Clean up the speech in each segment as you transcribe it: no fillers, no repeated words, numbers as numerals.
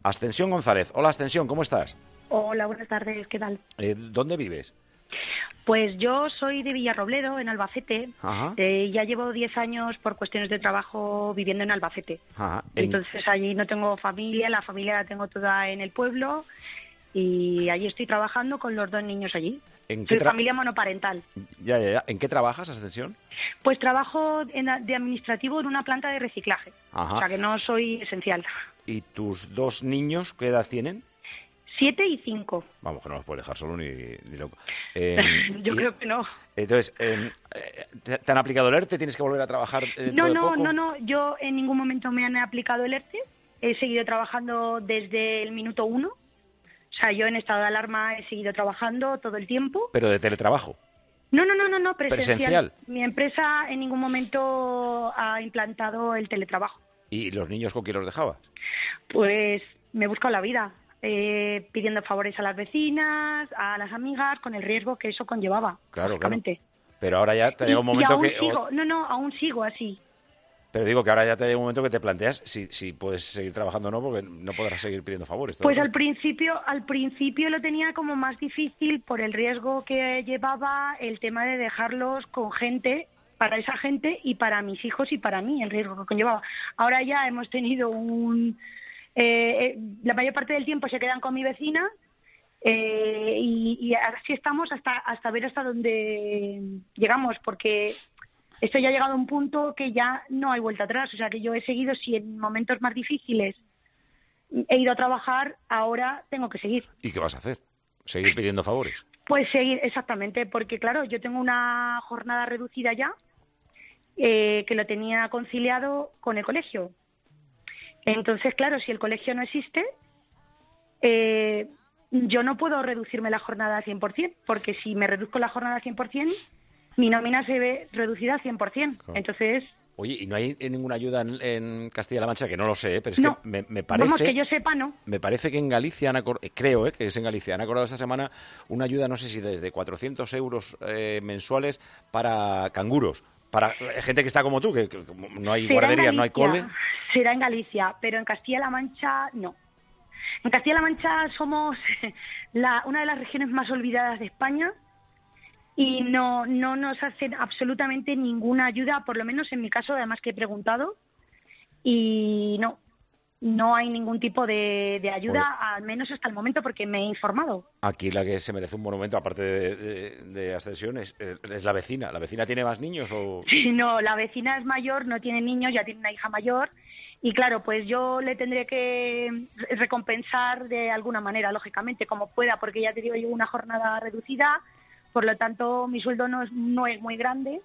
Ascensión González. Hola, Ascensión, ¿cómo estás? Hola, buenas tardes, ¿qué tal? ¿Dónde vives? Pues yo soy de Villarrobledo, en Albacete. Ajá. Ya llevo 10 años por cuestiones de trabajo viviendo en Albacete. Ajá. Entonces allí no tengo familia, la familia la tengo toda en el pueblo y allí estoy trabajando con los 2 niños allí. Soy familia monoparental. Ya. ¿En qué trabajas, Ascensión? Pues trabajo de administrativo en una planta de reciclaje. Ajá. O sea que no soy esencial. ¿Y tus 2 niños qué edad tienen? 7 y 5. Vamos, que no los puedes dejar solo ni loco. Yo creo que no. Entonces, ¿te han aplicado el ERTE? ¿Tienes que volver a trabajar dentro de poco? No. Yo en ningún momento me han aplicado el ERTE. He seguido trabajando desde el minuto 1. O sea, yo en estado de alarma he seguido trabajando todo el tiempo. ¿Pero de teletrabajo? No, presencial. ¿Presencial? Mi empresa en ningún momento ha implantado el teletrabajo. ¿Y los niños con quién los dejabas? Pues me he buscado la vida, pidiendo favores a las vecinas, a las amigas, con el riesgo que eso conllevaba. Claro. Pero ahora ya te llega un momento aún sigo así. Pero digo que ahora ya te llega un momento que te planteas si puedes seguir trabajando o no, porque no podrás seguir pidiendo favores. Pues al principio lo tenía como más difícil por el riesgo que llevaba el tema de dejarlos con gente, para esa gente y para mis hijos y para mí, el riesgo que conllevaba. Ahora ya hemos tenido la mayor parte del tiempo se quedan con mi vecina y así estamos hasta ver hasta dónde llegamos, porque esto ya ha llegado a un punto que ya no hay vuelta atrás. O sea, que yo he seguido, si en momentos más difíciles he ido a trabajar, ahora tengo que seguir. ¿Y qué vas a hacer? ¿Seguir pidiendo favores? Pues seguir, exactamente, porque claro, yo tengo una jornada reducida ya, que lo tenía conciliado con el colegio. Entonces, claro, si el colegio no existe, yo no puedo reducirme la jornada al 100%, porque si me reduzco la jornada al 100%, mi nómina se ve reducida al 100%. Claro. Entonces... Oye, ¿y no hay ninguna ayuda en Castilla-La Mancha? Que no lo sé, pero es no, que me parece... Vamos, que yo sepa, no. Me parece que en Galicia, creo que es en Galicia, han acordado esta semana una ayuda, no sé si desde 400 euros mensuales para canguros. Para gente que está como tú, que no hay guarderías, no hay cole. Será en Galicia, pero en Castilla-La Mancha no. En Castilla-La Mancha somos una de las regiones más olvidadas de España y no nos hacen absolutamente ninguna ayuda, por lo menos en mi caso, además que he preguntado, y no hay ningún tipo de ayuda, al menos hasta el momento, porque me he informado. Aquí la que se merece un monumento, aparte de Ascensión, es la vecina. ¿La vecina tiene más niños o...? Sí, no, la vecina es mayor, no tiene niños, ya tiene una hija mayor. Y claro, pues yo le tendré que recompensar de alguna manera, lógicamente, como pueda, porque ya te digo, llevo una jornada reducida, por lo tanto mi sueldo no es muy grande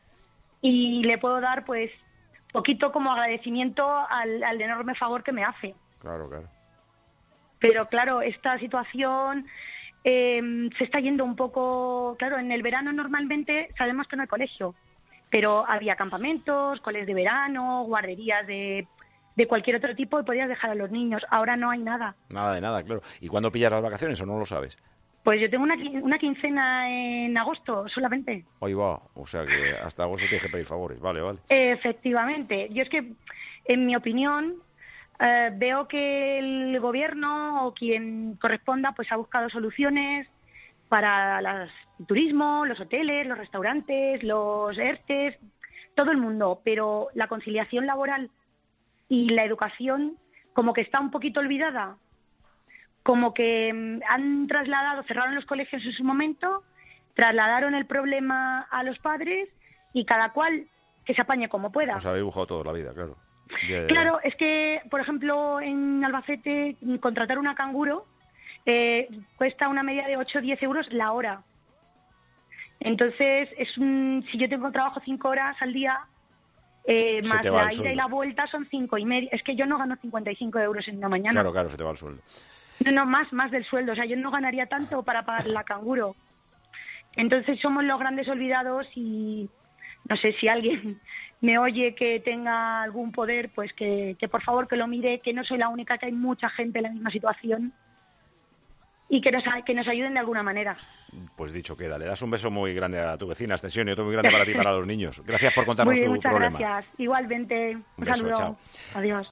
y le puedo dar pues poquito como agradecimiento al enorme favor que me hace. Claro. Pero claro, esta situación se está yendo un poco... Claro, en el verano normalmente sabemos que no hay colegio, pero había campamentos, coles de verano, guarderías de cualquier otro tipo y podías dejar a los niños. Ahora no hay nada. Nada de nada, claro. ¿Y cuándo pillas las vacaciones o no lo sabes? Pues yo tengo una quincena en agosto solamente. Ahí va, o sea que hasta agosto tienes que pedir favores, vale. Efectivamente. Yo es que, en mi opinión, veo que el gobierno o quien corresponda pues ha buscado soluciones para el turismo, los hoteles, los restaurantes, los ERTEs, todo el mundo, pero la conciliación laboral y la educación como que está un poquito olvidada. Como que han cerraron los colegios en su momento, trasladaron el problema a los padres y cada cual que se apañe como pueda. Os habéis dibujado toda la vida, claro. Claro, es que, por ejemplo, en Albacete, contratar una canguro cuesta una media de 8 o 10 euros la hora. Entonces, si yo tengo trabajo 5 horas al día, más la ida y la vuelta son 5,5. Es que yo no gano 55 euros en una mañana. Claro, se te va el sueldo. No, más del sueldo. O sea, yo no ganaría tanto para pagar la canguro. Entonces somos los grandes olvidados y no sé si alguien me oye que tenga algún poder, pues que por favor que lo mire, que no soy la única, que hay mucha gente en la misma situación y que nos ayuden de alguna manera. Pues dicho queda. Le das un beso muy grande a tu vecina, Ascensión, y otro muy grande para ti y para los niños. Gracias por contarnos tu problema. Muchas gracias. Igualmente. Un beso, saludo. chao. Adiós.